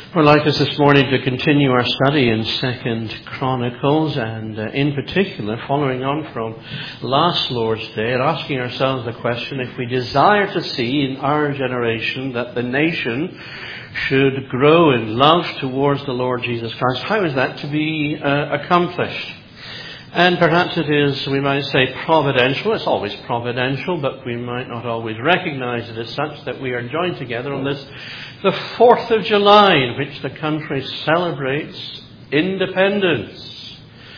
We'd like us this morning to continue our study in 2 Chronicles, and in particular, following on from last Lord's Day, and asking ourselves the question, if we desire to see in our generation that the nation should grow in love towards the Lord Jesus Christ, how is that to be accomplished? And perhaps it is, we might say, providential. It's always providential, but we might not always recognize it as such, that we are joined together on this, the 4th of July, in which the country celebrates independence.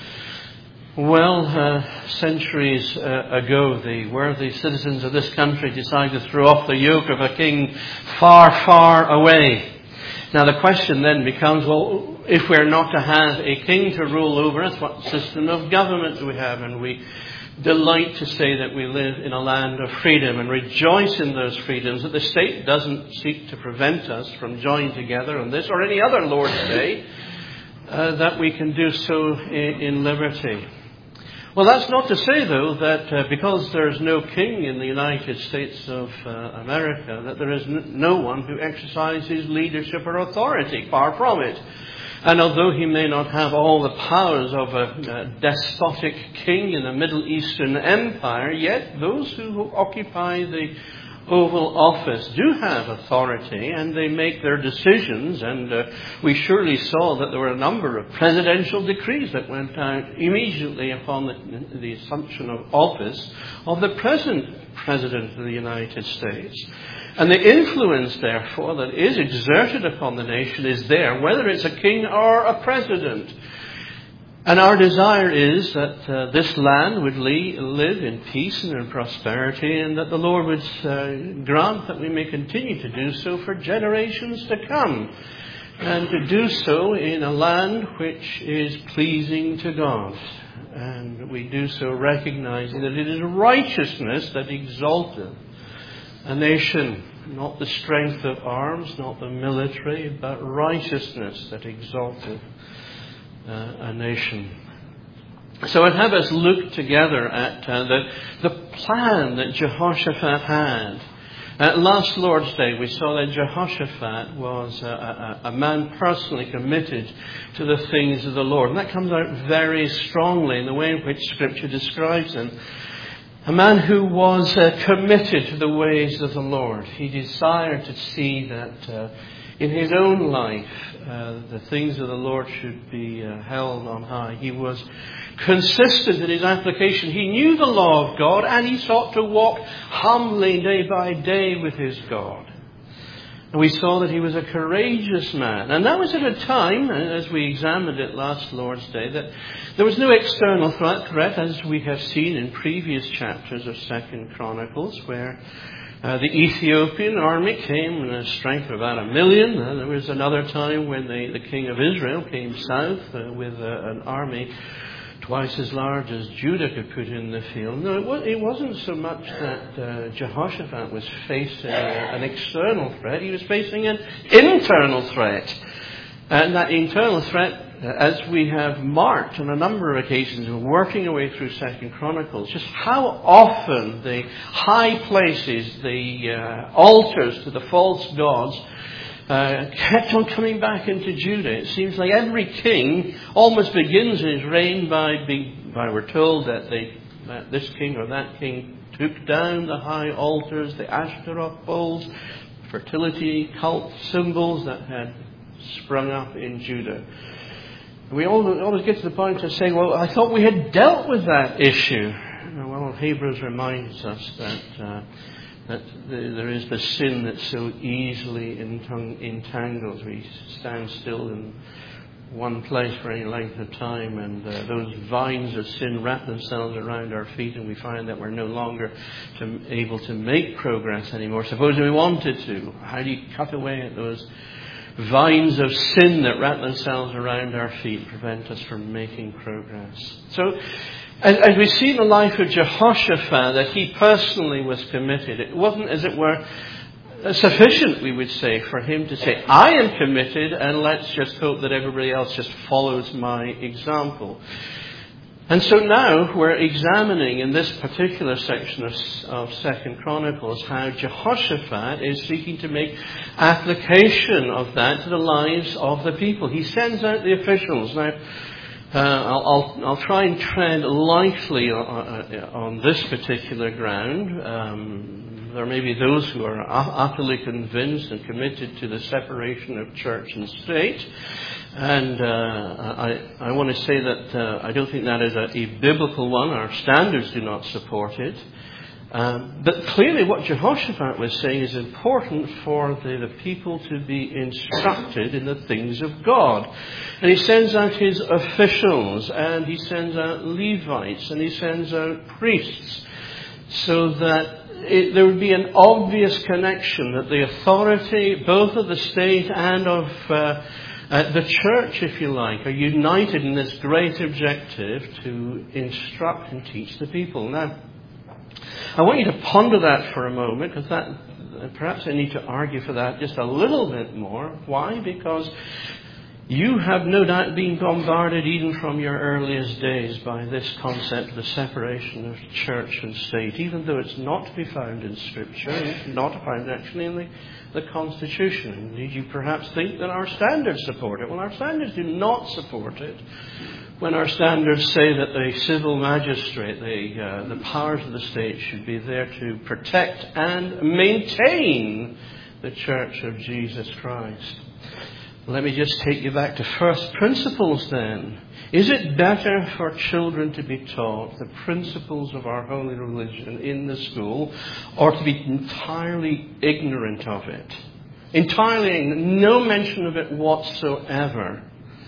Well, centuries ago, the worthy citizens of this country decided to throw off the yoke of a king far, far away. Now the question then becomes, well, if we're not to have a king to rule over us, what system of government do we have? And we delight to say that we live in a land of freedom and rejoice in those freedoms, that the state doesn't seek to prevent us from joining together on this or any other Lord's Day, that we can do so in liberty. Well, that's not to say, though, that because there's no king in the United States of America, that there is no one who exercises leadership or authority. Far from it. And although he may not have all the powers of a despotic king in a Middle Eastern empire, yet those who occupy the Oval Office do have authority, and they make their decisions. And we surely saw that there were a number of presidential decrees that went out immediately upon the assumption of office of the present President of the United States. And the influence, therefore, that is exerted upon the nation is there, whether it's a king or a president. And our desire is that this land would live in peace and in prosperity, and that the Lord would grant that we may continue to do so for generations to come, and to do so in a land which is pleasing to God. And we do so recognizing that it is righteousness that exalteth a nation, not the strength of arms, not the military, but righteousness that exalteth a nation. So I'd have us look together at the plan that Jehoshaphat had. Last Lord's Day, we saw that Jehoshaphat was a man personally committed to the things of the Lord. And that comes out very strongly in the way in which Scripture describes him. A man who was committed to the ways of the Lord. He desired to see that in his own life, the things of the Lord should be held on high. He was consistent in his application. He knew the law of God, and he sought to walk humbly day by day with his God. And we saw that he was a courageous man. And that was at a time, as we examined it last Lord's Day, that there was no external threat, as we have seen in previous chapters of 2 Chronicles, where the Ethiopian army came in a strength of about 1 million. There was another time when the king of Israel came south with an army twice as large as Judah could put in the field. No, it wasn't so much that Jehoshaphat was facing an external threat. He was facing an internal threat. And that internal threat, as we have marked on a number of occasions, working our way through 2 Chronicles, just how often the high places, the altars to the false gods, kept on coming back into Judah. It seems like every king almost begins his reign by we're told that this king or that king took down the high altars, the Ashtaroth poles, fertility cult symbols that had sprung up in Judah. We always get to the point of saying, well, I thought we had dealt with that issue. Well, Hebrews reminds us that there is the sin that so easily entangles. We stand still in one place for any length of time, and those vines of sin wrap themselves around our feet, and we find that we're no longer able to make progress anymore. Suppose we wanted to. How do you cut away at those vines of sin that wrap themselves around our feet, prevent us from making progress? So, as we see in the life of Jehoshaphat, that he personally was committed. It wasn't, as it were, sufficient, we would say, for him to say, I am committed, and let's just hope that everybody else just follows my example. And so now we're examining in this particular section of 2 Chronicles how Jehoshaphat is seeking to make application of that to the lives of the people. He sends out the officials. Now, I'll try and tread lightly on this particular ground. There may be those who are utterly convinced and committed to the separation of church and state. And I want to say that I don't think that is a biblical one. Our standards do not support it. But clearly what Jehoshaphat was saying is important for the people to be instructed in the things of God. And he sends out his officials, and he sends out Levites, and he sends out priests, so that there would be an obvious connection that the authority, both of the state and of the church, if you like, are united in this great objective to instruct and teach the people. Now, I want you to ponder that for a moment, because perhaps I need to argue for that just a little bit more. Why? Because you have no doubt been bombarded even from your earliest days by this concept of the separation of church and state, even though it's not to be found in Scripture, it's not found actually in the Constitution. Indeed, you perhaps think that our standards support it. Well, our standards do not support it. When our standards say that the civil magistrate, the powers of the state should be there to protect and maintain the Church of Jesus Christ. Let me just take you back to first principles then. Is it better for children to be taught the principles of our holy religion in the school, or to be entirely ignorant of it? Entirely ignorant, no mention of it whatsoever.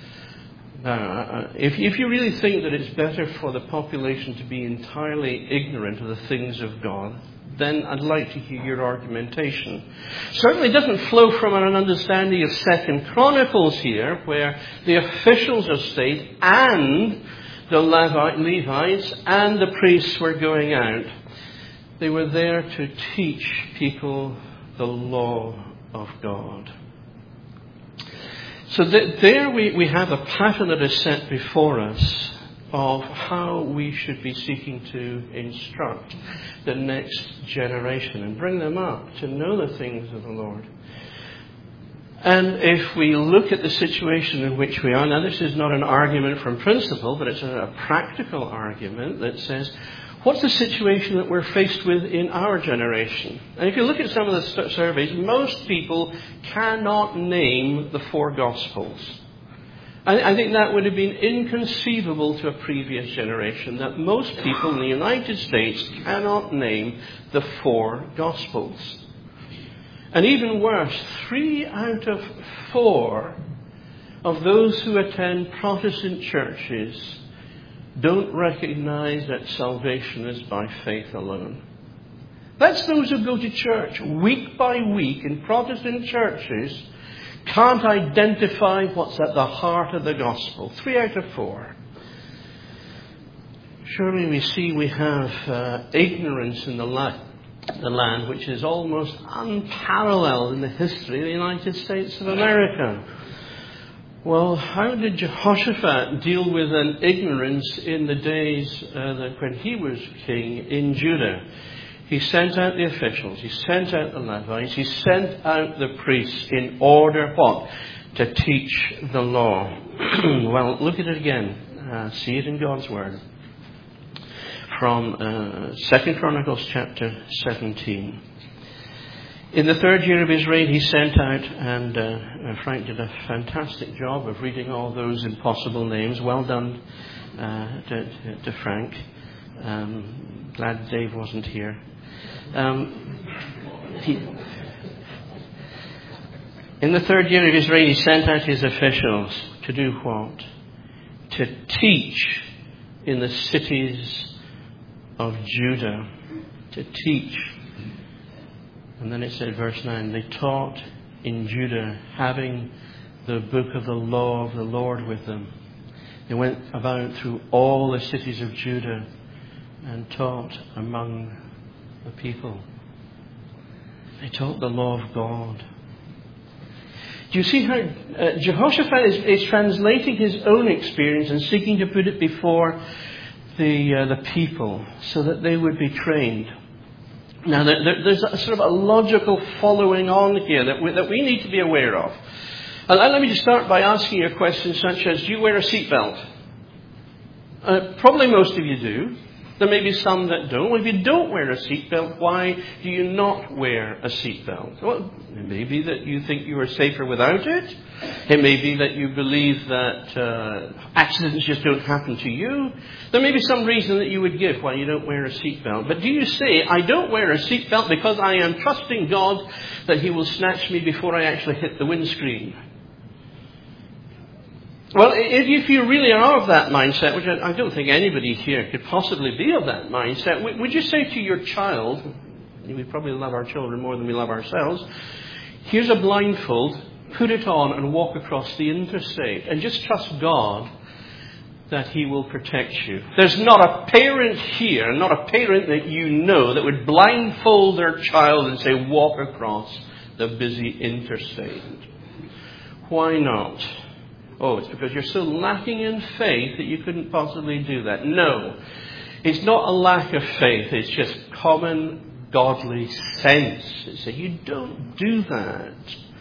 Now, if you really think that it's better for the population to be entirely ignorant of the things of God, then I'd like to hear your argumentation. Certainly doesn't flow from an understanding of 2 Chronicles here, where the officials of state and the Levites and the priests were going out. They were there to teach people the law of God. So there we have a pattern that is set before us of how we should be seeking to instruct the next generation and bring them up to know the things of the Lord. And if we look at the situation in which we are, now this is not an argument from principle, but it's a practical argument that says, what's the situation that we're faced with in our generation? And if you look at some of the surveys, most people cannot name the 4 Gospels. I think that would have been inconceivable to a previous generation, that most people in the United States cannot name the 4 Gospels. And even worse, 3 out of 4 of those who attend Protestant churches don't recognize that salvation is by faith alone. That's those who go to church week by week in Protestant churches, can't identify what's at the heart of the gospel. 3 out of 4. Surely we see we have ignorance in the land which is almost unparalleled in the history of the United States of America. Well, how did Jehoshaphat deal with an ignorance in the days when he was king in Judah? He sent out the officials, he sent out the Levites, he sent out the priests in order what? To teach the law. Well, look at it again. See it in God's Word. From 2 Chronicles chapter 17. In the 3rd year of his reign, he sent out, and Frank did a fantastic job of reading all those impossible names. Well done to Frank. Glad Dave wasn't here. In the 3rd year of his reign, he sent out his officials to do what? To teach in the cities of Judah. To teach. And then it said, verse 9, they taught in Judah, having the book of the law of the Lord with them. They went about through all the cities of Judah and taught among the people. They taught the law of God. Do you see how Jehoshaphat is translating his own experience and seeking to put it before the people so that they would be trained. Now, there's a sort of a logical following on here that we need to be aware of. And let me just start by asking you a question such as, do you wear a seatbelt? Probably most of you do. There may be some that don't. Well, if you don't wear a seatbelt, why do you not wear a seatbelt? Well, it may be that you think you are safer without it. It may be that you believe that accidents just don't happen to you. There may be some reason that you would give why you don't wear a seatbelt. But do you say, I don't wear a seatbelt because I am trusting God that He will snatch me before I actually hit the windscreen? Well, if you really are of that mindset, which I don't think anybody here could possibly be of that mindset, would you say to your child, we probably love our children more than we love ourselves, here's a blindfold, put it on and walk across the interstate and just trust God that He will protect you. There's not a parent here, not a parent that you know that would blindfold their child and say, walk across the busy interstate. Why not? Oh, it's because you're so lacking in faith that you couldn't possibly do that. No, it's not a lack of faith. It's just common godly sense. It's that you don't do that.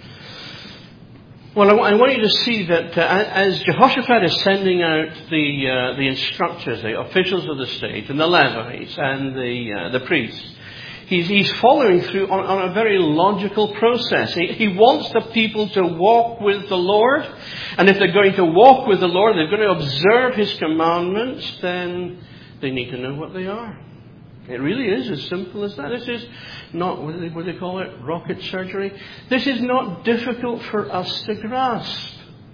Well, I want you to see that as Jehoshaphat is sending out the instructors, the officials of the state, and the Levites, and the priests, He's following through on a very logical process. He wants the people to walk with the Lord. And if they're going to walk with the Lord, they're going to observe His commandments, then they need to know what they are. It really is as simple as that. This is not, what do they call it, rocket surgery? This is not difficult for us to grasp.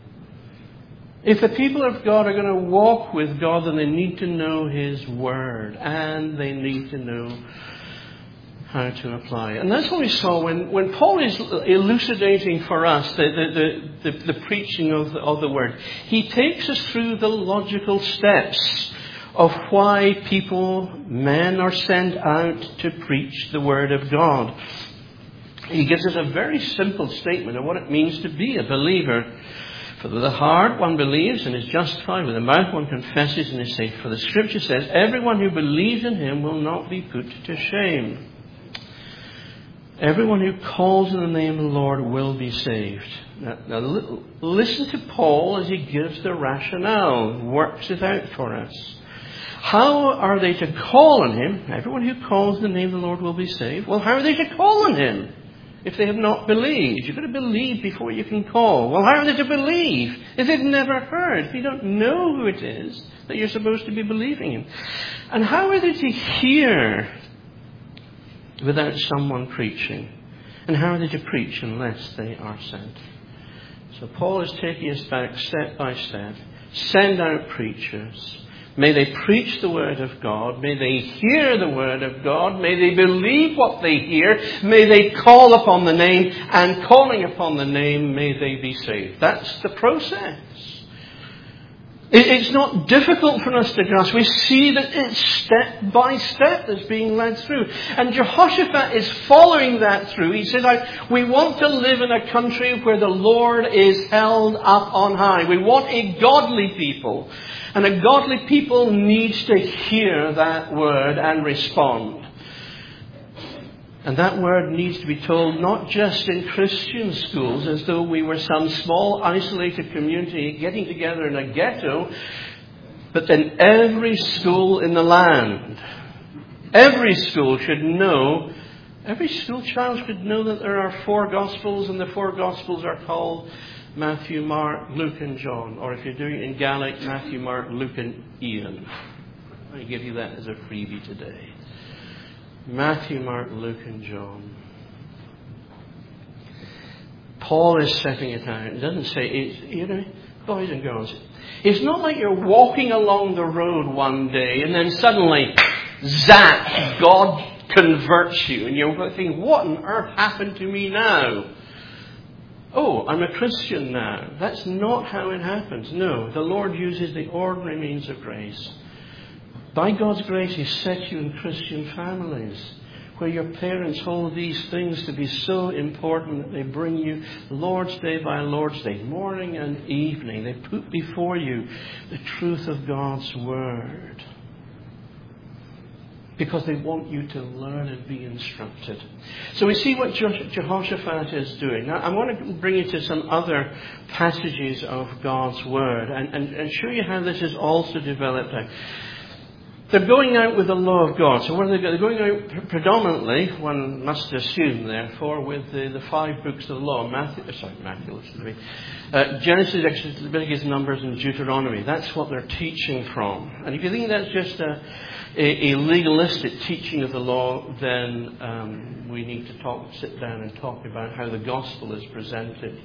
If the people of God are going to walk with God, then they need to know His Word. And they need to know how to apply it. And that's what we saw when Paul is elucidating for us the preaching of the Word. He takes us through the logical steps of why men are sent out to preach the Word of God. He gives us a very simple statement of what it means to be a believer. For with the heart one believes and is justified, with the mouth one confesses and is saved. For the Scripture says, everyone who believes in Him will not be put to shame. Everyone who calls in the name of the Lord will be saved. Now listen to Paul as he gives the rationale, works it out for us. How are they to call on Him? Everyone who calls in the name of the Lord will be saved. Well, how are they to call on Him if they have not believed? You've got to believe before you can call. Well, how are they to believe if they've never heard? If you don't know who it is that you're supposed to be believing in? And how are they to hear without someone preaching? And how are they to preach unless they are sent? So Paul is taking us back step by step. Send out preachers. May they preach the Word of God. May they hear the Word of God. May they believe what they hear. May they call upon the name. And calling upon the name, may they be saved. That's the process. It's not difficult for us to grasp. We see that it's step by step that's being led through. And Jehoshaphat is following that through. He says, we want to live in a country where the Lord is held up on high. We want a godly people. And a godly people needs to hear that word and respond. And that word needs to be told not just in Christian schools as though we were some small isolated community getting together in a ghetto, but in every school in the land. Every school should know, every school child should know that there are 4 Gospels, and the 4 Gospels are called Matthew, Mark, Luke and John. Or if you're doing it in Gaelic, Matthew, Mark, Luke and Ian. I give you that as a freebie today. Matthew, Mark, Luke and John. Paul is setting it out. It doesn't say, boys and girls, it's not like you're walking along the road one day and then suddenly, zap, God converts you. And you're thinking, what on earth happened to me now? Oh, I'm a Christian now. That's not how it happens. No, the Lord uses the ordinary means of grace. By God's grace, He set you in Christian families where your parents hold these things to be so important that they bring you Lord's Day by Lord's Day, morning and evening. They put before you the truth of God's Word. because they want you to learn and be instructed. So we see what Jehoshaphat is doing. Now, I want to bring you to some other passages of God's Word and show you how this is also developed out. They're going out with the law of God. So what are they going? They're going out predominantly, one must assume, therefore, with the 5 books of the law. Genesis, Exodus, Leviticus, Numbers, and Deuteronomy. That's what they're teaching from. And if you think that's just a legalistic teaching of the law, then we need to sit down and talk about how the gospel is presented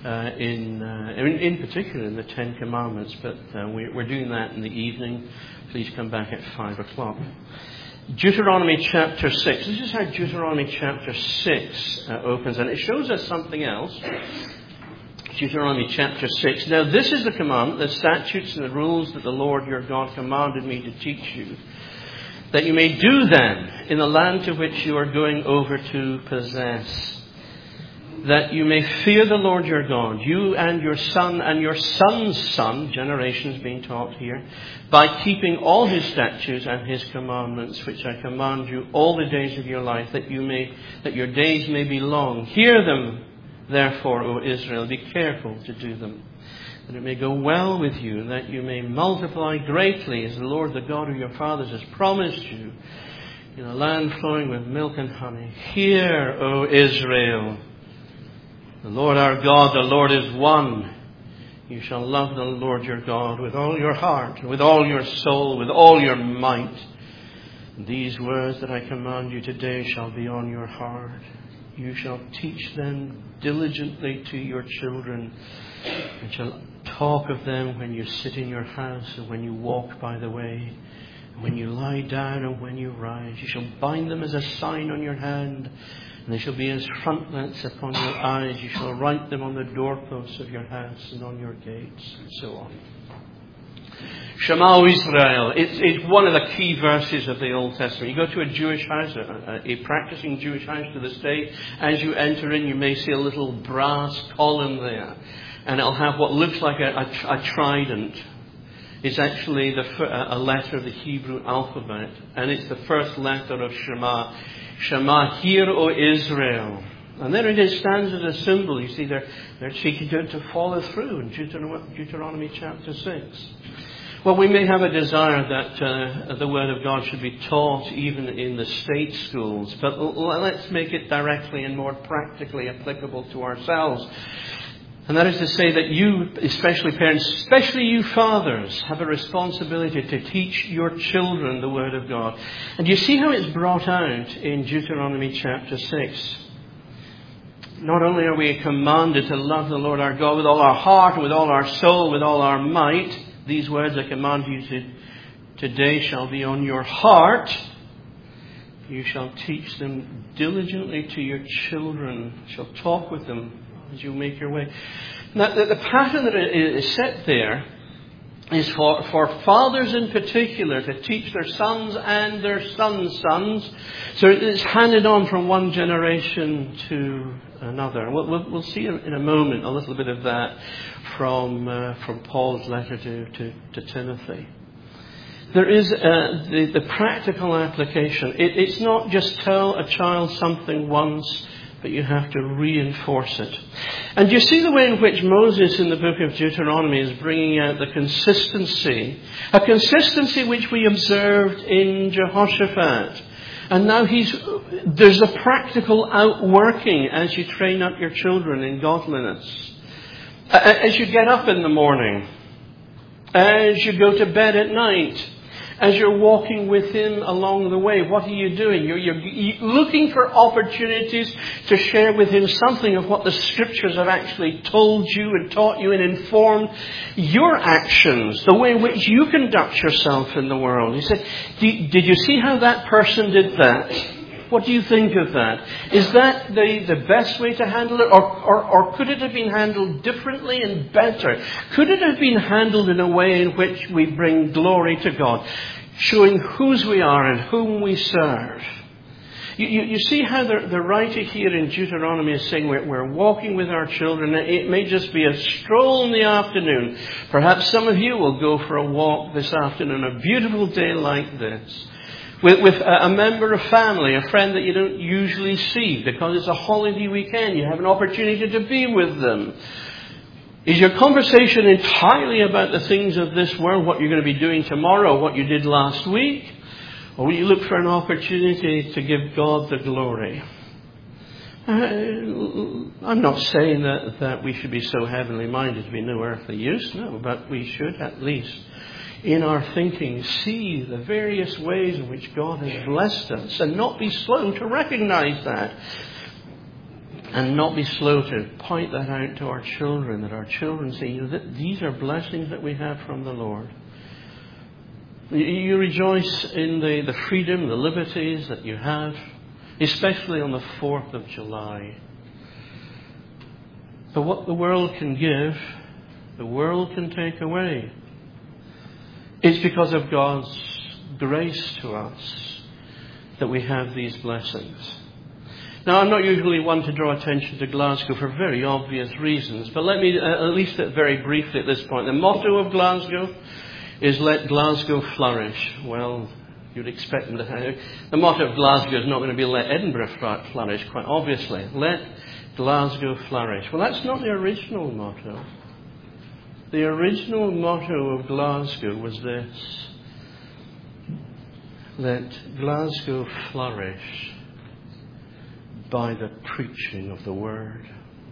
in particular in the 10 Commandments. But we're doing that in the evening. Please come back at 5 o'clock. Deuteronomy chapter 6. This is how Deuteronomy chapter 6 opens. And it shows us something else. Deuteronomy chapter 6. Now this is the command, the statutes and the rules that the Lord your God commanded me to teach you, that you may do them in the land to which you are going over to possess, that you may fear the Lord your God, you and your son and your son's son, generations being taught here, by keeping all his statutes and his commandments, which I command you all the days of your life, that your days may be long. Hear them, therefore, O Israel, be careful to do them, that it may go well with you, and that you may multiply greatly, as the Lord, the God of your fathers, has promised you, in a land flowing with milk and honey. Hear, O Israel, the Lord our God, the Lord is one. You shall love the Lord your God with all your heart, with all your soul, with all your might. And these words that I command you today shall be on your heart. You shall teach them diligently to your children, and shall talk of them when you sit in your house, and when you walk by the way, and when you lie down, and when you rise. You shall bind them as a sign on your hand, and they shall be as frontlets upon your eyes. You shall write them on the doorposts of your house and on your gates, and so on. Shema, O Israel. It's one of the key verses of the Old Testament. You go to a Jewish house, a practicing Jewish house to this day. As you enter in, you may see a little brass column there, and it'll have what looks like a trident. It's actually a letter of the Hebrew alphabet, and it's the first letter of Shema. Shema, hear, O Israel. And there it is, stands as a symbol. You see, they're seeking to follow through in Deuteronomy chapter 6. Well, we may have a desire that the Word of God should be taught even in the state schools, but let's make it directly and more practically applicable to ourselves. And that is to say that you, especially parents, especially you fathers, have a responsibility to teach your children the Word of God. And you see how it's brought out in Deuteronomy chapter 6. Not only are we commanded to love the Lord our God with all our heart, with all our soul, with all our might. These words I command you today shall be on your heart. You shall teach them diligently to your children. You shall talk with them as you make your way. Now, the pattern that is set there is for fathers in particular to teach their sons and their sons' sons. So it's handed on from one generation to another. We'll see in a moment a little bit of that from Paul's letter to Timothy. There is the practical application. It's not just tell a child something once, but you have to reinforce it. And you see the way in which Moses in the book of Deuteronomy is bringing out the consistency, a consistency which we observed in Jehoshaphat. And now there's a practical outworking as you train up your children in godliness. As you get up in the morning, as you go to bed at night, as you're walking with Him along the way, what are you doing? You're looking for opportunities to share with Him something of what the Scriptures have actually told you and taught you and informed your actions, the way in which you conduct yourself in the world. He said, did you see how that person did that? What do you think of that? Is that the best way to handle it? Or could it have been handled differently and better? Could it have been handled in a way in which we bring glory to God, showing whose we are and whom we serve? You see how the writer here in Deuteronomy is saying we're walking with our children. It may just be a stroll in the afternoon. Perhaps some of you will go for a walk this afternoon, a beautiful day like this, with a member of family, a friend that you don't usually see because it's a holiday weekend. You have an opportunity to be with them. Is your conversation entirely about the things of this world, what you're going to be doing tomorrow, what you did last week? Or will you look for an opportunity to give God the glory? I'm not saying that we should be so heavenly minded to be no earthly use, no, but we should at least, in our thinking, see the various ways in which God has blessed us and not be slow to recognize that. And not be slow to point that out to our children, that our children see that these are blessings that we have from the Lord. You rejoice in the freedom, the liberties that you have, especially on the 4th of July. But what the world can give, the world can take away. It's because of God's grace to us that we have these blessings. Now, I'm not usually one to draw attention to Glasgow for very obvious reasons, but let me, at least very briefly at this point, the motto of Glasgow is "Let Glasgow flourish." Well, you'd expect them to have. The motto of Glasgow is not going to be "Let Edinburgh flourish," quite obviously. Let Glasgow flourish. Well, that's not the original motto. The original motto of Glasgow was this: "Let Glasgow flourish by the preaching of the word."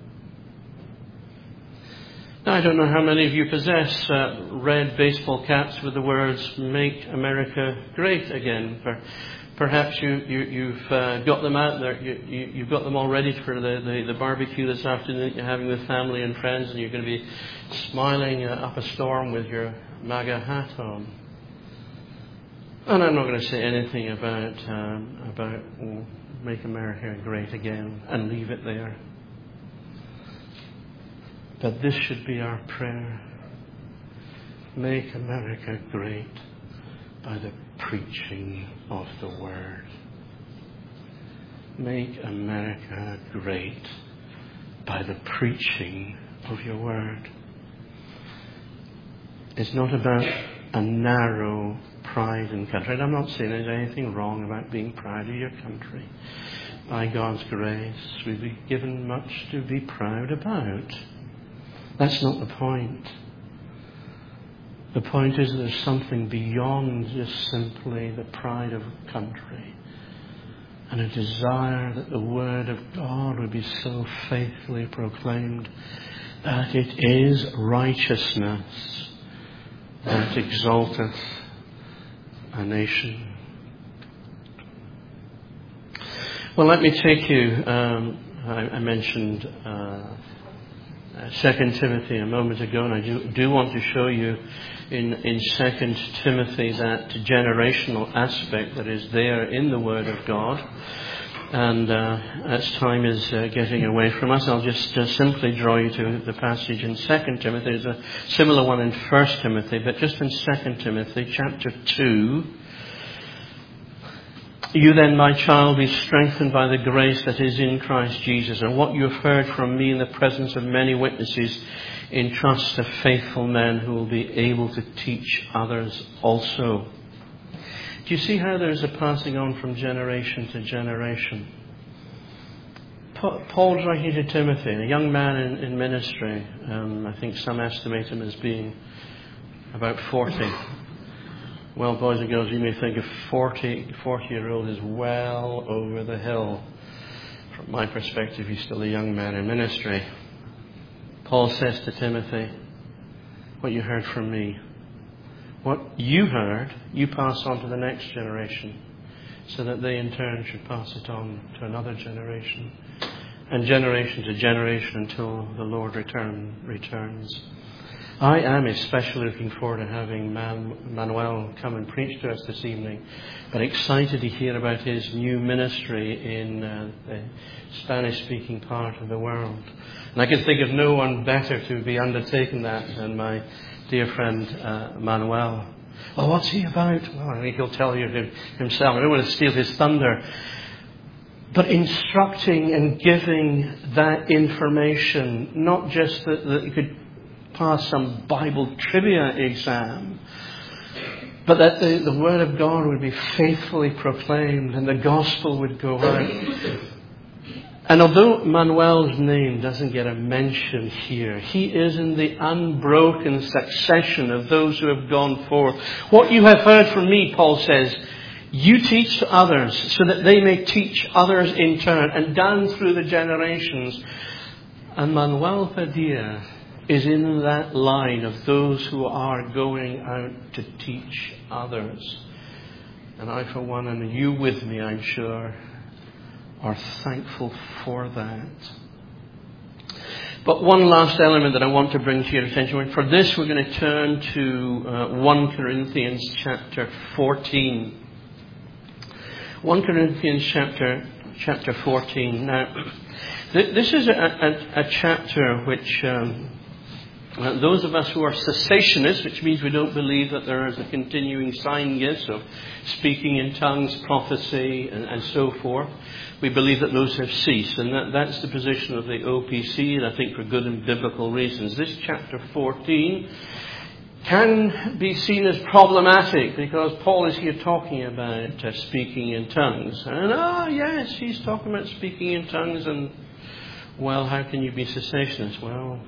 Now, I don't know how many of you possess red baseball caps with the words "Make America Great Again." Perhaps you've got them out there. You've got them all ready for the barbecue this afternoon that you're having with family and friends, and you're going to be smiling up a storm with your MAGA hat on. And I'm not going to say anything about "Make America Great Again" and leave it there. But this should be our prayer. Make America great by the preaching of the word. Make America great by the preaching of your word. It's not about a narrow pride in country. And I'm not saying there's anything wrong about being proud of your country. By God's grace, we've been given much to be proud about. That's not the point. The point is there's something beyond just simply the pride of a country, and a desire that the word of God would be so faithfully proclaimed that it is righteousness that exalteth a nation. Well, let me take you, I mentioned 2 Timothy a moment ago, and I do want to show you in 2 Timothy that generational aspect that is there in the Word of God. And as time is getting away from us, I'll just simply draw you to the passage in 2 Timothy. There's a similar one in 1 Timothy, but just in 2 Timothy chapter 2. "You then, my child, be strengthened by the grace that is in Christ Jesus, and what you have heard from me in the presence of many witnesses, entrust to faithful men who will be able to teach others also." Do you see how there's a passing on from generation to generation? Paul's writing to Timothy, a young man in ministry. I think some estimate him as being about 40. Well, boys and girls, you may think a 40-year-old is well over the hill. From my perspective, he's still a young man in ministry. Paul says to Timothy, "What you heard from me, what you heard, you pass on to the next generation, so that they in turn should pass it on to another generation, and generation to generation until the Lord returns." I am especially looking forward to having Manuel come and preach to us this evening, but excited to hear about his new ministry in the Spanish-speaking part of the world. And I can think of no one better to be undertaking that than my dear friend Manuel. Well, what's he about? Well, I think he'll tell you himself. I don't want to steal his thunder. But instructing and giving that information, not just that you could pass some Bible trivia exam, but that the Word of God would be faithfully proclaimed and the gospel would go out. And although Manuel's name doesn't get a mention here, he is in the unbroken succession of those who have gone forth. What you have heard from me, Paul says, you teach to others so that they may teach others in turn, and down through the generations. And Manuel Padilla is in that line of those who are going out to teach others. And I, for one, and you with me, I'm sure, are thankful for that. But one last element that I want to bring to your attention. For this, we're going to turn to 1 Corinthians chapter 14. 1 Corinthians chapter 14. Now, this is a chapter which those of us who are cessationists, which means we don't believe that there is a continuing sign gifts of speaking in tongues, prophecy, and so forth, we believe that those have ceased. And that's the position of the OPC, and I think for good and biblical reasons. This chapter 14 can be seen as problematic because Paul is here talking about speaking in tongues. And, yes, he's talking about speaking in tongues. And, well, how can you be cessationist? Well,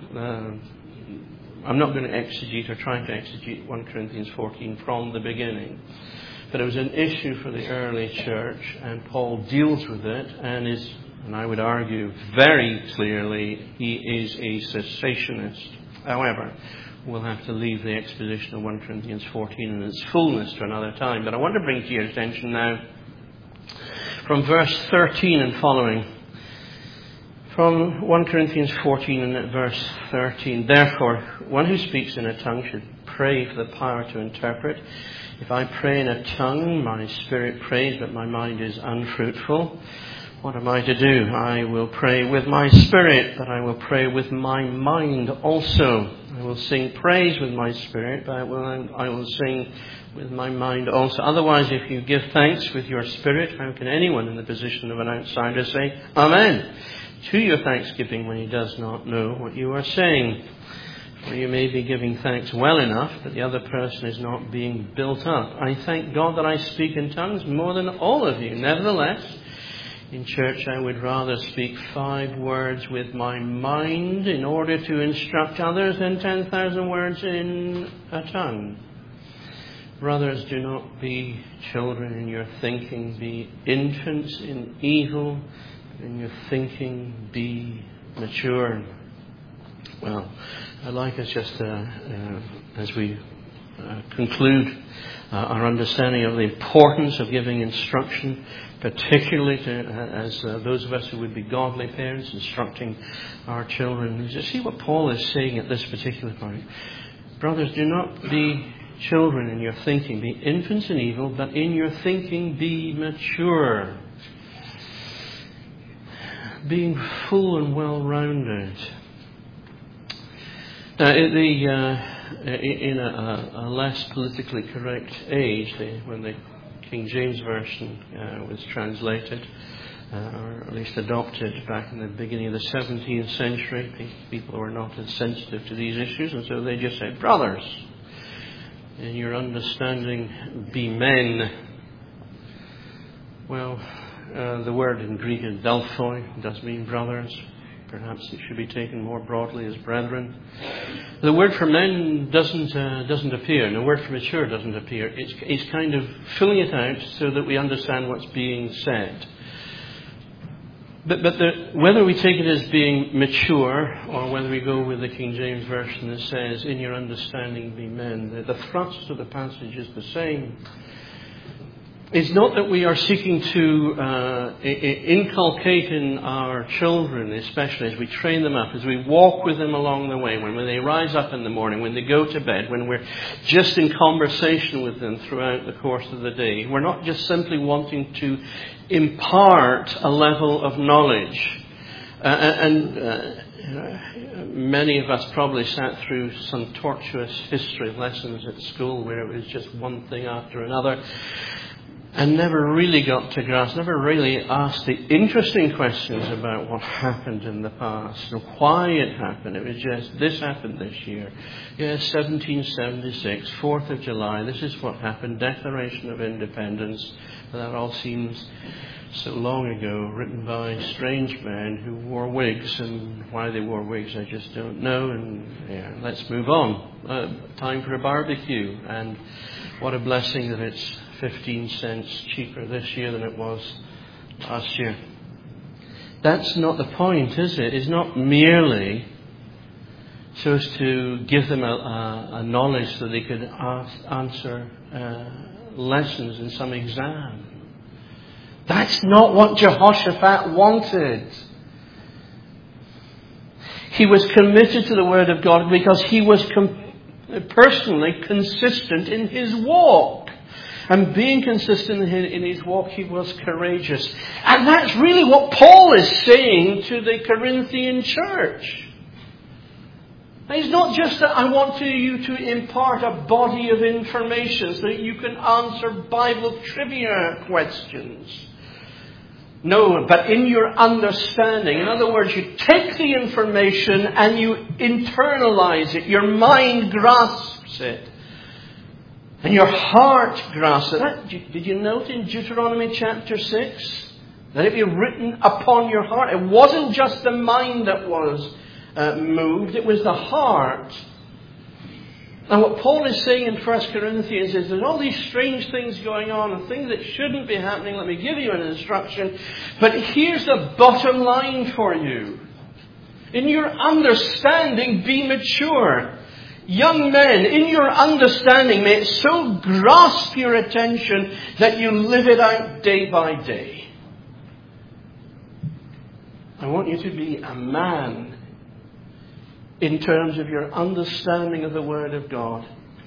I'm not going to exegete or try to exegete 1 Corinthians 14 from the beginning. But it was an issue for the early church, and Paul deals with it and I would argue very clearly, he is a cessationist. However, we'll have to leave the exposition of 1 Corinthians 14 in its fullness to another time. But I want to bring to your attention now from verse 13 and following. From 1 Corinthians 14 and at verse 13. Therefore, one who speaks in a tongue should pray for the power to interpret. If I pray in a tongue, my spirit prays, but my mind is unfruitful. What am I to do? I will pray with my spirit, but I will pray with my mind also. I will sing praise with my spirit, but I will sing with my mind also. Otherwise, if you give thanks with your spirit, how can anyone in the position of an outsider say, Amen, to your thanksgiving when he does not know what you are saying? For you may be giving thanks well enough, but the other person is not being built up. I thank God that I speak in tongues more than all of you. Nevertheless, in church I would rather speak 5 words with my mind in order to instruct others than 10,000 words in a tongue. Brothers, do not be children in your thinking. Be infants in evil. In your thinking, be mature. Well, I'd like us just as we conclude our understanding of the importance of giving instruction, particularly as those of us who would be godly parents, instructing our children. You see what Paul is saying at this particular point. Brothers, do not be children in your thinking. Be infants in evil, but in your thinking be mature. Being full and well-rounded. Now, in a less politically correct age, when the King James Version was translated, or at least adopted back in the beginning of the 17th century, people were not as sensitive to these issues, and so they just said, brothers, in your understanding, be men. Well, the word in Greek is delphoi, does mean brothers. Perhaps it should be taken more broadly as brethren. The word for men doesn't appear. The word for mature doesn't appear. It's kind of filling it out so that we understand what's being said. But whether we take it as being mature or whether we go with the King James Version that says, in your understanding be men, the thrust of the passage is the same. It's not that we are seeking to inculcate in our children, especially as we train them up, as we walk with them along the way, when they rise up in the morning, when they go to bed, when we're just in conversation with them throughout the course of the day. We're not just simply wanting to impart a level of knowledge. Many of us probably sat through some tortuous history lessons at school where it was just one thing after another. and never really got to grasp, never really asked the interesting questions about what happened in the past and why it happened. It was just, this happened this year. Yes, 1776, 4th of July, this is what happened, Declaration of Independence. That all seems so long ago, written by strange men who wore wigs, and why they wore wigs I just don't know. And let's move on. Time for a barbecue, and what a blessing that it's 15 cents cheaper this year than it was last year. That's not the point, is it? It's not merely so as to give them a knowledge so they could answer lessons in some exam. That's not what Jehoshaphat wanted. He was committed to the Word of God because he was personally consistent in his walk. And being consistent in his walk, he was courageous. And that's really what Paul is saying to the Corinthian church. It's not just that I want you to impart a body of information so that you can answer Bible trivia questions. No, but in your understanding. In other words, you take the information and you internalize it. Your mind grasps it. And your heart grasps it. Did you note in Deuteronomy chapter 6 that it be written upon your heart? It wasn't just the mind that was moved, it was the heart. And what Paul is saying in 1 Corinthians is there's all these strange things going on and things that shouldn't be happening. Let me give you an instruction. But here's the bottom line for you. In your understanding, be mature. Young men, in your understanding, may it so grasp your attention that you live it out day by day. I want you to be a man in terms of your understanding of the Word of God.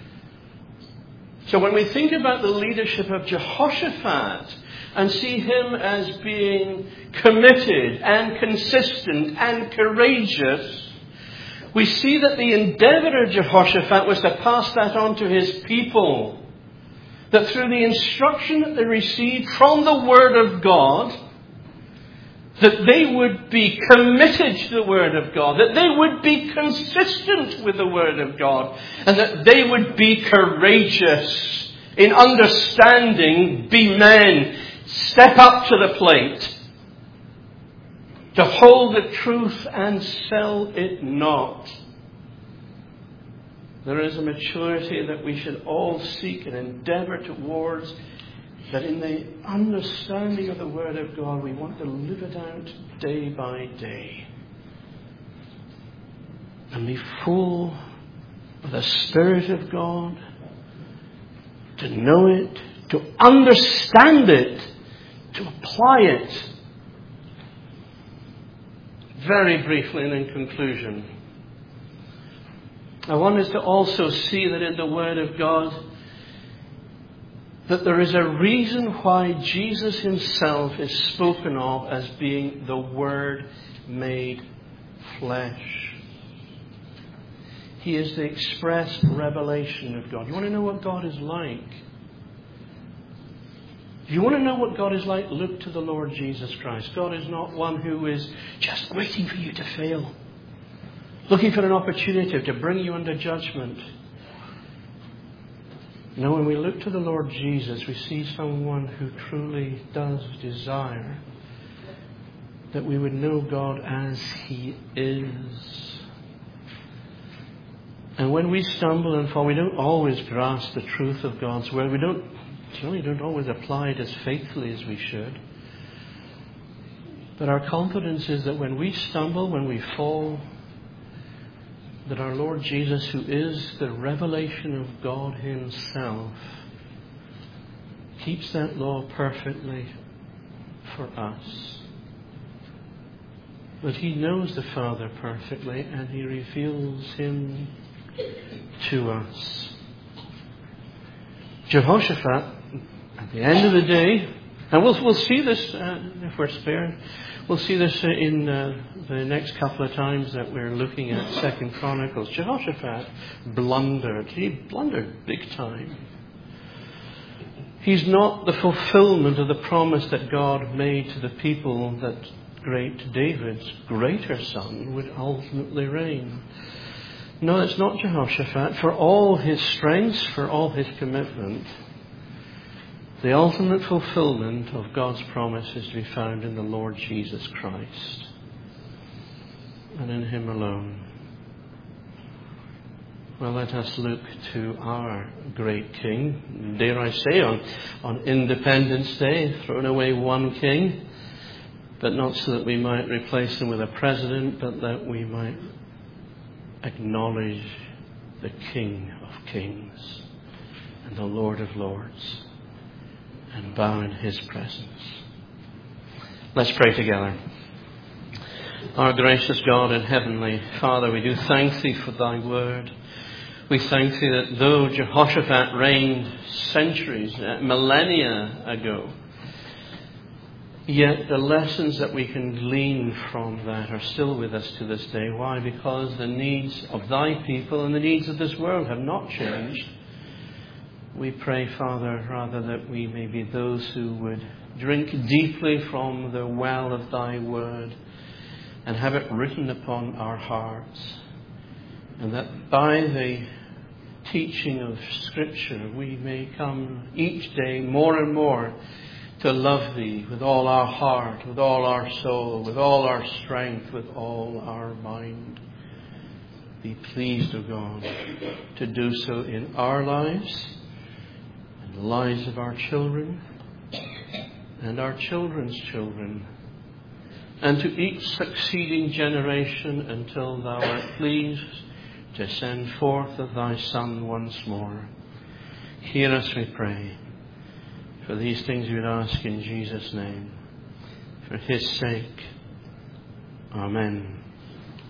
So when we think about the leadership of Jehoshaphat and see him as being committed and consistent and courageous, we see that the endeavour of Jehoshaphat was to pass that on to his people. That through the instruction that they received from the Word of God, that they would be committed to the Word of God, that they would be consistent with the Word of God, and that they would be courageous in understanding, be men, step up to the plate, to hold the truth and sell it not. There is a maturity that we should all seek and endeavour towards, that in the understanding of the Word of God, we want to live it out day by day. And be full of the Spirit of God, to know it, to understand it, to apply it. Very briefly and in conclusion, I want us to also see that in the Word of God, that there is a reason why Jesus himself is spoken of as being the Word made flesh. He is the express revelation of God. You want to know what God is like? If you want to know what God is like, look to the Lord Jesus Christ. God is not one who is just waiting for you to fail, looking for an opportunity to bring you under judgment. No, when we look to the Lord Jesus, we see someone who truly does desire that we would know God as He is. And when we stumble and fall, we don't always grasp the truth of God's Word. We don't always apply it as faithfully as we should. But our confidence is that when we stumble, when we fall, that our Lord Jesus, who is the revelation of God Himself, keeps that law perfectly for us. That He knows the Father perfectly and He reveals Him to us. Jehoshaphat, at the end of the day, and we'll see this if we're spared. We'll see this in the next couple of times that we're looking at 2 Chronicles. Jehoshaphat blundered. He blundered big time. He's not the fulfillment of the promise that God made to the people that great David's greater son would ultimately reign. No, it's not Jehoshaphat. For all his strengths, for all his commitment, the ultimate fulfillment of God's promise is to be found in the Lord Jesus Christ, and in Him alone. Well, let us look to our great King. Dare I say, on Independence Day, throwing away one king, but not so that we might replace him with a president, but that we might acknowledge the King of Kings and the Lord of Lords, and bow in His presence. Let's pray together. Our gracious God and Heavenly Father, we do thank Thee for Thy word. We thank Thee that though Jehoshaphat reigned centuries, millennia ago, yet the lessons that we can glean from that are still with us to this day. Why? Because the needs of Thy people and the needs of this world have not changed. We pray, Father, rather that we may be those who would drink deeply from the well of Thy word and have it written upon our hearts, and that by the teaching of Scripture we may come each day more and more to love Thee with all our heart, with all our soul, with all our strength, with all our mind. Be pleased, O God, to do so in our lives, and the lives of our children, and our children's children, and to each succeeding generation until Thou art pleased to send forth of Thy Son once more. Hear us, we pray. For these things we would ask in Jesus' name. For His sake. Amen.